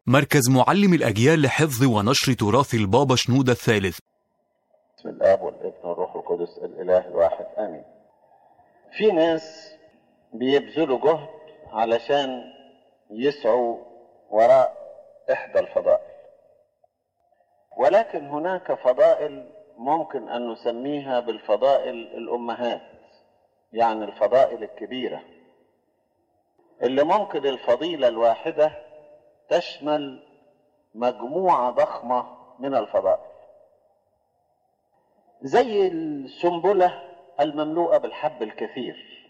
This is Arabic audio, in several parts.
مركز معلم الأجيال لحفظ ونشر تراث البابا شنودة الثالث. بسم الآب والابن والروح القدس الإله الواحد آمين. في ناس بيبذلوا جهد علشان يسعوا وراء إحدى الفضائل، ولكن هناك فضائل ممكن أن نسميها بالفضائل الأمهات، يعني الفضائل الكبيرة اللي ممكن الفضيلة الواحدة تشمل مجموعة ضخمة من الفضائل، زي السنبلة المملوءة بالحب الكثير،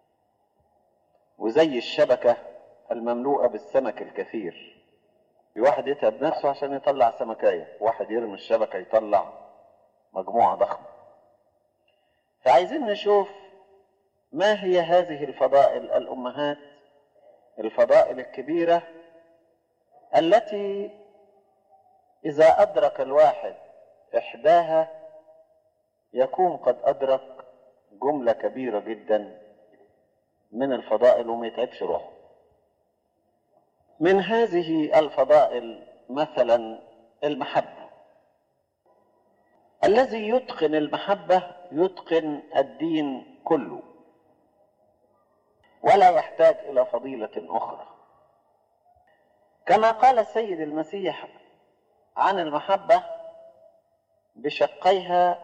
وزي الشبكة المملوءة بالسمك الكثير. في واحد يتعب نفسه عشان يطلع سمكاية، واحد يرمي الشبكة يطلع مجموعة ضخمة. فعايزين نشوف ما هي هذه الفضائل الأمهات، الفضائل الكبيرة التي إذا أدرك الواحد إحداها يكون قد أدرك جملة كبيرة جدا من الفضائل وما يتعبش روحه. من هذه الفضائل مثلا المحبة. الذي يتقن المحبة يتقن الدين كله ولا يحتاج إلى فضيلة أخرى، كما قال السيد المسيح عن المحبة بشقيها،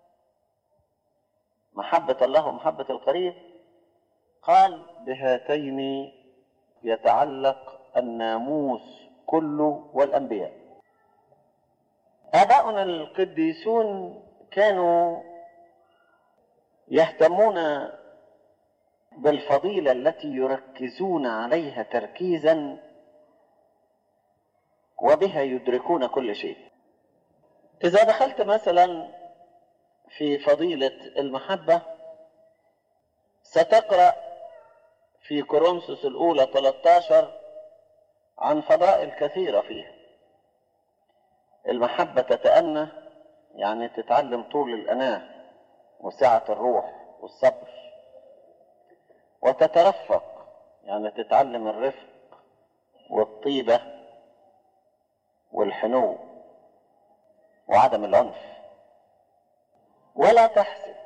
محبة الله ومحبة القريب، قال بهاتين يتعلق الناموس كله والأنبياء. آباؤنا القديسون كانوا يهتمون بالفضيلة التي يركزون عليها تركيزا وبها يدركون كل شيء. إذا دخلت مثلا في فضيلة المحبة ستقرأ في كورنثوس الأولى 13 عن فضائل كثيرة فيها. المحبة تتأنى، يعني تتعلم طول الأناة وسعة الروح والصبر، وتترفق، يعني تتعلم الرفق والطيبة والحنو وعدم العنف. ولا تحسد،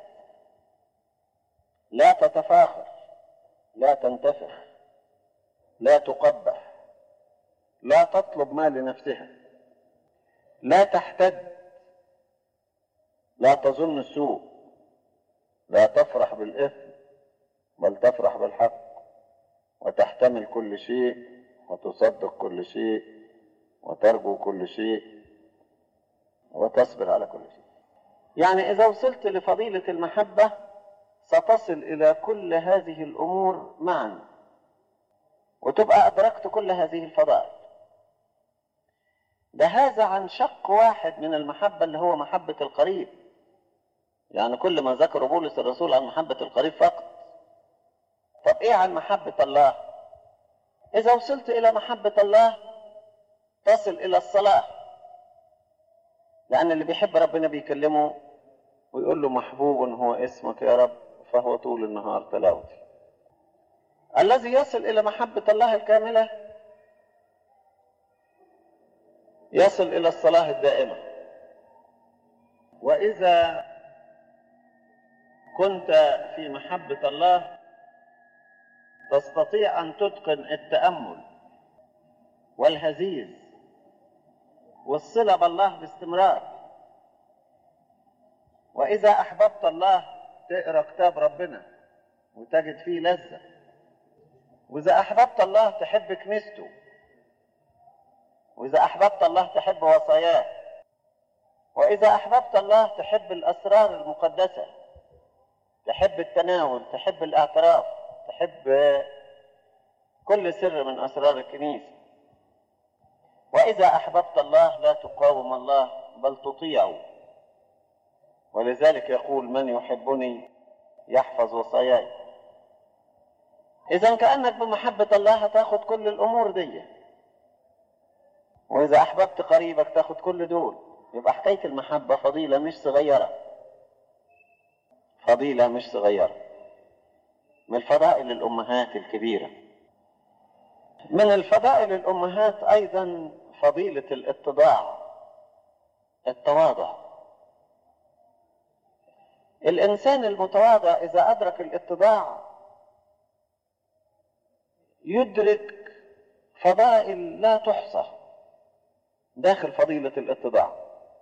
لا تتفاخر، لا تنتفخ، لا تقبح، لا تطلب ما لنفسها، لا تحتد، لا تظن السوء، لا تفرح بالإثم بل تفرح بالحق، وتحتمل كل شيء وتصدق كل شيء وترجو كل شيء وتصبر على كل شيء. يعني إذا وصلت لفضيلة المحبة ستصل إلى كل هذه الأمور معا وتبقى أدركت كل هذه الفضائل. ده هذا عن شق واحد من المحبة اللي هو محبة القريب، يعني كل ما ذكر بولس الرسول عن محبة القريب فقط. طب إيه عن محبة الله؟ إذا وصلت إلى محبة الله تصل إلى الصلاة، لأن اللي بيحب ربنا بيكلمه ويقول له محبوب هو اسمك يا رب، فهو طول النهار تلاوتي. الذي يصل إلى محبة الله الكاملة يصل إلى الصلاة الدائمة. وإذا كنت في محبة الله تستطيع أن تتقن التأمل والهزيز والصلة بالله باستمرار. وإذا أحببت الله تقرأ كتاب ربنا وتجد فيه لذة. وإذا أحببت الله تحب كنيسته، وإذا أحببت الله تحب وصاياه، وإذا أحببت الله تحب الأسرار المقدسة، تحب التناول، تحب الاعتراف، تحب كل سر من أسرار الكنيسة. وإذا أحببت الله لا تقاوم الله بل تطيعه، ولذلك يقول من يحبني يحفظ وصاياي. إذا كأنك بمحبة الله هتاخد كل الأمور دي، وإذا أحببت قريبك تاخد كل دول. يبقى حكاية المحبة فضيلة مش صغيرة، فضيلة مش صغيرة، من الفضائل الأمهات الكبيرة. من الفضائل الأمهات أيضا فضيلة الاتضاع، التواضع. الإنسان المتواضع إذا أدرك الاتضاع يدرك فضائل لا تحصى داخل فضيلة الاتضاع.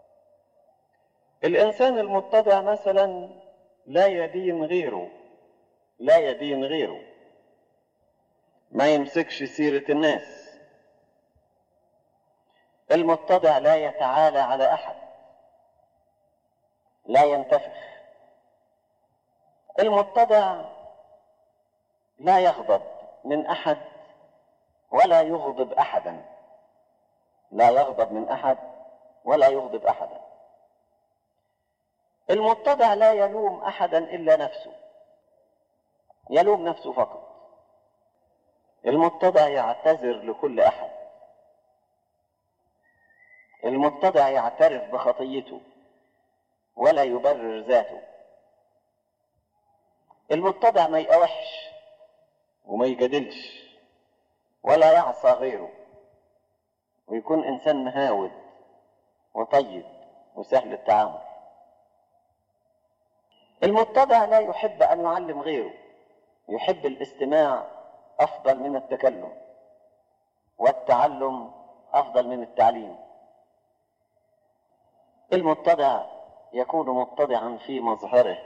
الإنسان المتضع مثلا لا يدين غيره، لا يدين غيره، ما يمسكش سيرة الناس. المتضع لا يتعالى على أحد، لا ينتفخ. المتضع لا يغضب من أحد ولا يغضب أحدا، لا يغضب من أحد ولا يغضب أحدا. المتضع لا يلوم أحدا إلا نفسه، يلوم نفسه فقط. المتضع يعتذر لكل أحد. المتضع يعترف بخطيته ولا يبرر ذاته. المتضع ما يقاوحش وما يجادلش ولا يعصى غيره، ويكون إنسان مهاود وطيب وسهل التعامل. المتضع لا يحب أن يعلم غيره، يحب الاستماع أفضل من التكلم، والتعلم أفضل من التعليم. المتضع يكون متضعا في مظهره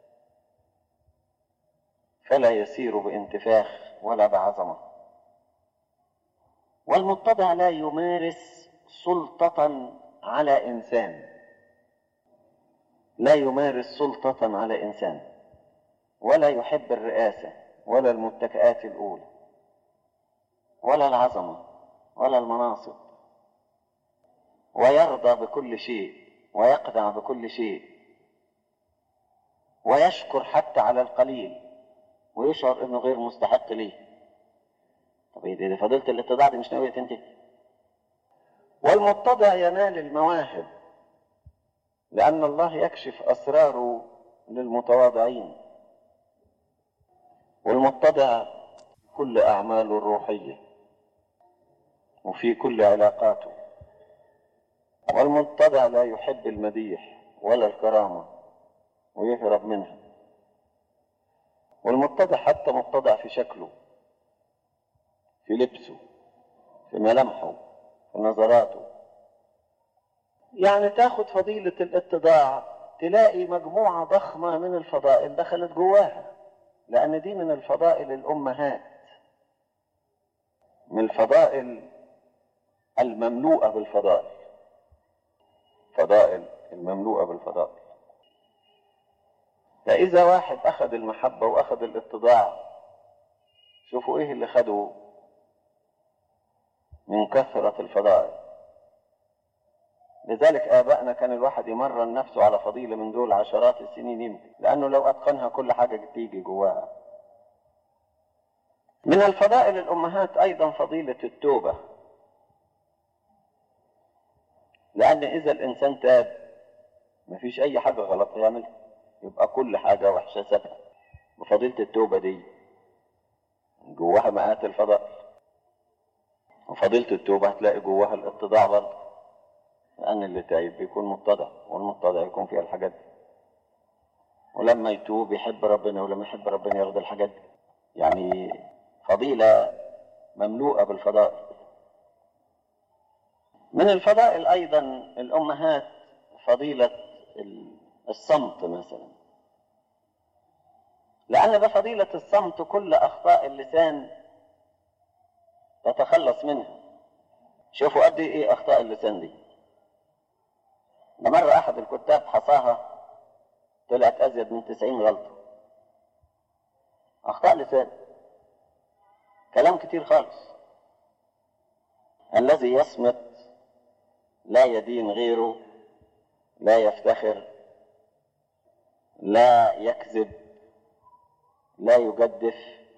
فلا يسير بانتفاخ ولا بعظمة. والمتضع لا يمارس سلطة على إنسان، لا يمارس سلطة على إنسان، ولا يحب الرئاسة ولا المتكئات الأولى ولا العظمة ولا المناصب، ويرضى بكل شيء ويقنع بكل شيء، ويشكر حتى على القليل ويشعر انه غير مستحق ليه. طب ايه فضيلة الاتضاع دي مش ناوية تنتهي. والمتضع ينال المواهب لأن الله يكشف أسراره للمتواضعين. والمتضع كل أعماله الروحية وفي كل علاقاته. والمتضع لا يحب المديح ولا الكرامة ويهرب منها. والمتضع حتى متضع في شكله، في لبسه، في ملامحه، في نظراته. يعني تاخد فضيلة الاتضاع تلاقي مجموعة ضخمة من الفضائل دخلت جواها، لأن دي من الفضائل الأمهات، من الفضائل المملوءة بالفضائل، فضائل المملوءة بالفضائل. فإذا واحد أخذ المحبة وأخذ الاتضاع، شوفوا إيه اللي خدوا من كثرة الفضائل. لذلك آبائنا كان الواحد يمرن نفسه على فضيلة من دول عشرات السنين يمكن، لأنه لو أتقنها كل حاجة تيجي جواها. من الفضائل الأمهات أيضا فضيلة التوبة، لأن إذا الإنسان تاب مفيش أي حاجة غلط يعملها، يبقى كل حاجة وحشة سابها. وفضيلة التوبة دي جواها مئات الفضائل. وفضيلة التوبة هتلاقي جواها الاتضاع برضه، لأن اللي تايب بيكون متضع، والمتضع يكون فيها الحاجات دي. ولما يتوب يحب ربنا، ولما يحب ربنا ياخد الحاجات دي. يعني فضيلة مملوءة بالفضائل. من الفضائل أيضا الأمهات فضيلة الصمت مثلا، لأن بفضيلة الصمت كل أخطاء اللسان تتخلص منها. شوفوا قد إيه أخطاء اللسان دي. ده مرة أحد الكتاب حصاها طلعت أزيد من 90 غلطة. أخطاء لسان، كلام كتير خالص. الذي يصمت لا يدين غيره، لا يفتخر، لا يكذب، لا يجدف،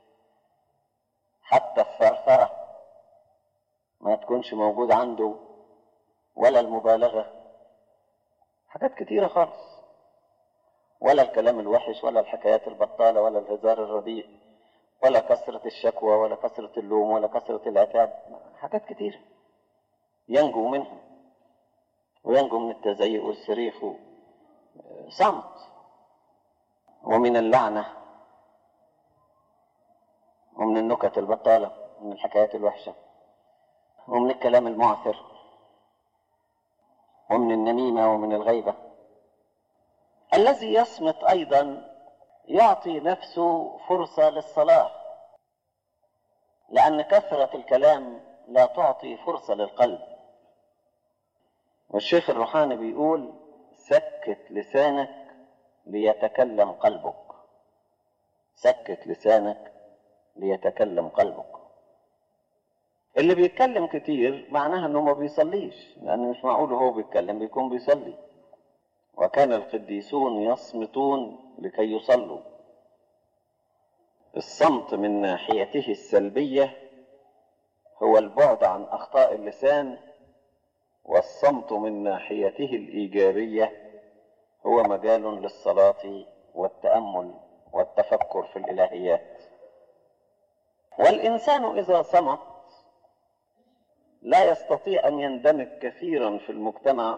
حتى الثرثرة ما تكونش موجود عنده، ولا المبالغة، حاجات كتيرة خالص، ولا الكلام الوحش ولا الحكايات البطالة ولا الهزار الرديء ولا كثرة الشكوى ولا كثرة اللوم ولا كثرة العتاب، حاجات كتيرة ينجو منها، وينجو من التزيق والصريخ، صمت، ومن اللعنة، ومن النكت البطالة، ومن الحكايات الوحشة، ومن الكلام المعثر، ومن النميمة، ومن الغيبة. الذي يصمت أيضا يعطي نفسه فرصة للصلاة، لأن كثرة الكلام لا تعطي فرصة للقلب. والشيخ الروحاني بيقول: سكت لسانك ليتكلم قلبك. سكت لسانك ليتكلم قلبك. اللي بيتكلم كتير معناها انه ما بيصليش، لأن مش معقول هو بيتكلم بيكون بيصلي. وكان القديسون يصمتون لكي يصلوا. الصمت من ناحيته السلبية هو البعد عن أخطاء اللسان، والصمت من ناحيته الإيجابية هو مجال للصلاة والتأمل والتفكر في الإلهيات. والإنسان إذا صمت لا يستطيع أن يندمج كثيرا في المجتمع،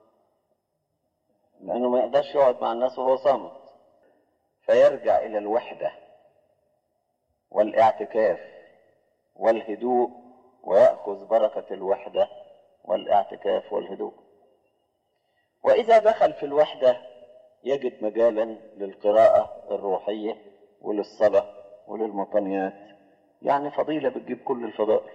لأنه ما يقدرش يقعد مع الناس وهو صامت، فيرجع إلى الوحدة والاعتكاف والهدوء، ويأخذ بركة الوحدة والاعتكاف والهدوء. وإذا دخل في الوحدة يجد مجالا للقراءة الروحية وللصلاة وللمطنيات، يعني فضيلة بتجيب كل الفضائل.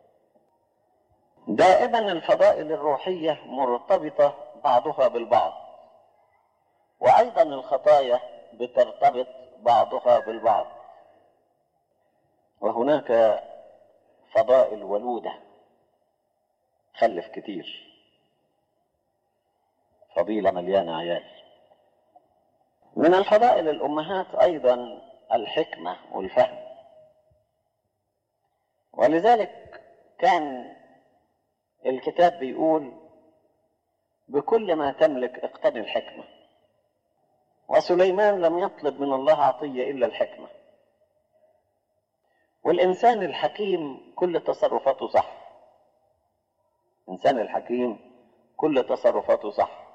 دائما الفضائل الروحية مرتبطة بعضها بالبعض، وأيضا الخطايا بترتبط بعضها بالبعض. وهناك فضائل ولودة، خلف كتير، فضيلة مليانة عيال. من الفضائل الأمهات أيضا الحكمة والفهم، ولذلك كان الكتاب بيقول: بكل ما تملك اقتني الحكمة. وسليمان لم يطلب من الله عطية إلا الحكمة. والإنسان الحكيم كل تصرفاته صح. الإنسان الحكيم كل تصرفاته صح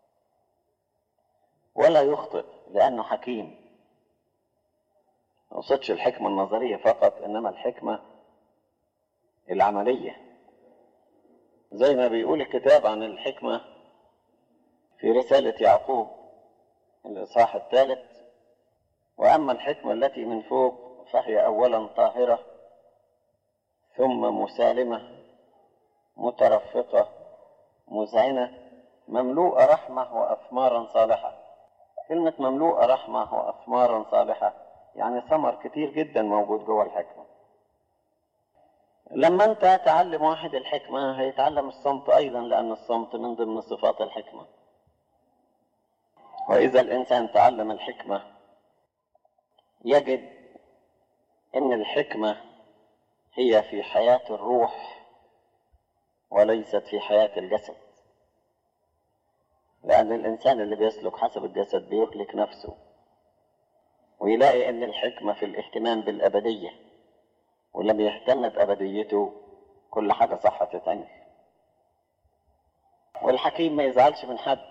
ولا يخطئ لأنه حكيم. ما قصدش الحكمة النظرية فقط، إنما الحكمة العملية، زي ما بيقول الكتاب عن الحكمة في رسالة يعقوب الإصحاح 3: وأما الحكمة التي من فوق فهي أولا طاهرة، ثم مسالمة، مترفقة، مذعنة، مملوءة رحمة وأثمارا صالحة. كلمة مملوءة رحمة وأثمارا صالحة يعني ثمر كتير جدا موجود جوه الحكمة. لما أنت تعلم واحد الحكمة هيتعلم الصمت أيضا، لأن الصمت من ضمن صفات الحكمة. وإذا الإنسان تعلم الحكمة يجد أن الحكمة هي في حياة الروح وليست في حياة الجسد، لأن الإنسان اللي بيسلك حسب الجسد بيهلك نفسه، ويلاقي أن الحكمة في الاهتمام بالأبدية، ولما يهتم بأبديته كل حاجة صح تتعمل. والحكيم ما يزعلش من حد،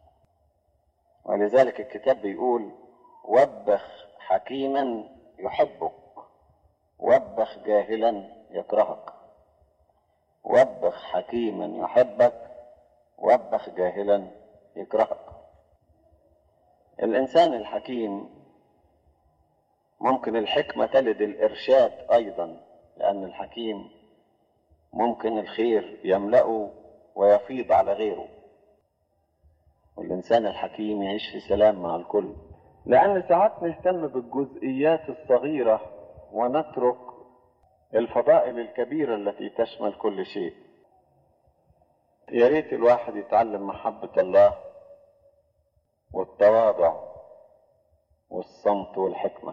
ولذلك الكتاب بيقول: وبخ حكيما يحبك، وبخ جاهلا يكرهك. وبخ حكيما يحبك، وبخ جاهلا يكرهك. الإنسان الحكيم ممكن الحكمة تلد الإرشاد أيضا، لأن الحكيم ممكن الخير يملأه ويفيض على غيره. والإنسان الحكيم يعيش في سلام مع الكل، لأن ساعات نهتم بالجزئيات الصغيرة ونترك الفضائل الكبيرة التي تشمل كل شيء. يا ريت الواحد يتعلم محبة الله والتواضع والصمت والحكمة.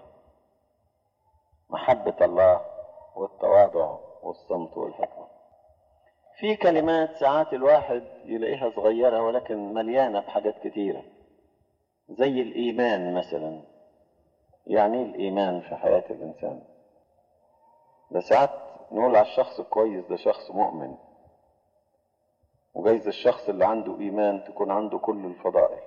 محبة الله والتواضع والصمت والحكمة. في كلمات ساعات الواحد يلاقيها صغيرة ولكن مليانة بحاجات كتيرة، زي الإيمان مثلا. يعني الإيمان في حياة الإنسان ده ساعات نقول على الشخص الكويس ده شخص مؤمن، وجايز الشخص اللي عنده إيمان تكون عنده كل الفضائل.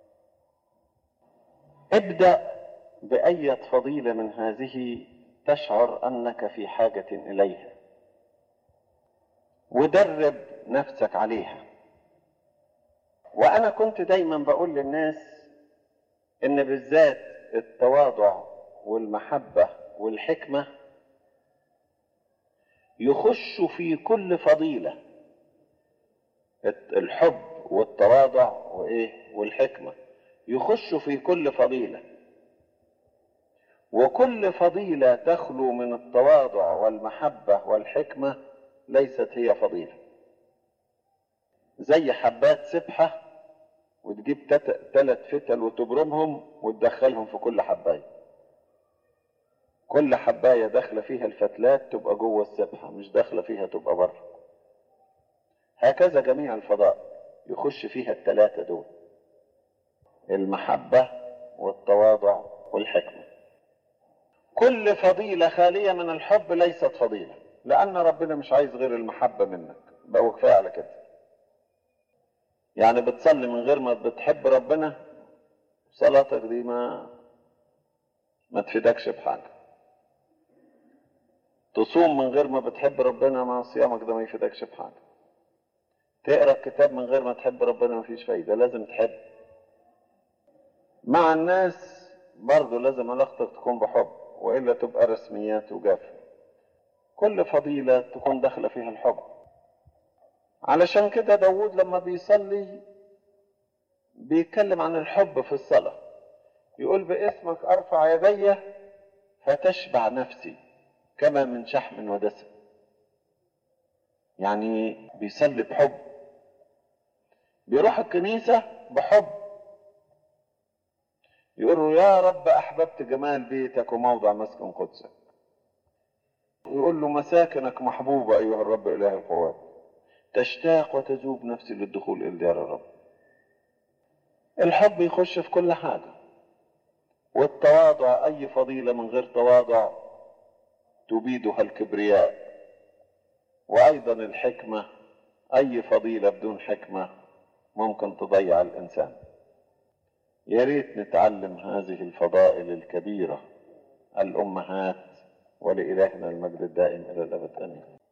ابدأ بأية فضيلة من هذه تشعر أنك في حاجة إليها، ودرب نفسك عليها. وأنا كنت دايما بقول للناس إن بالذات التواضع والمحبة والحكمة يخشوا في كل فضيلة. الحب والتواضع والحكمة يخشوا في كل فضيلة، وكل فضيلة تخلو من التواضع والمحبة والحكمة ليست هي فضيلة. زي حبات سبحة وتجيب 3 فتل وتبرمهم وتدخلهم في كل حباية، كل حباية داخلة فيها الفتلات تبقى جوه السبحة، مش داخلة فيها تبقى بره. هكذا جميع الفضائل يخش فيها ال3 دول: المحبة والتواضع والحكمة. كل فضيلة خالية من الحب ليست فضيلة، لأن ربنا مش عايز غير المحبة منك، بقى كفاية على كده. يعني بتصلي من غير ما بتحب ربنا، صلاتك دي ما تفيدكش بحاجة. تصوم من غير ما بتحب ربنا، ما صيامك ده ما يفيدكش بحاجة. تقرأ الكتاب من غير ما تحب ربنا، ما فيش فايدة، لازم تحب. مع الناس برضو لازم علاقتك تكون بحب، وإلا تبقى رسميات وجافة. كل فضيلة تكون داخلة فيها الحب. علشان كده داود لما بيصلي بيتكلم عن الحب في الصلاة، يقول: باسمك أرفع يدي فتشبع نفسي كما من شحم ودسم. يعني بيصلي بحب، بيروح الكنيسة بحب، يقول له: يا رب أحببت جمال بيتك وموضع مسكن قدسك. يقول له: مساكنك محبوبة أيها الرب إله القوات، تشتاق وتذوب نفسي للدخول إلى ديار الرب. الحب يخش في كل حاجة. والتواضع، أي فضيلة من غير تواضع تبيدها الكبرياء. وأيضا الحكمة، أي فضيلة بدون حكمة ممكن تضيع الإنسان. يا ريت نتعلم هذه الفضائل الكبيرة الأمهات، ولإلهنا المجد الدائم إلى الأبد آمين.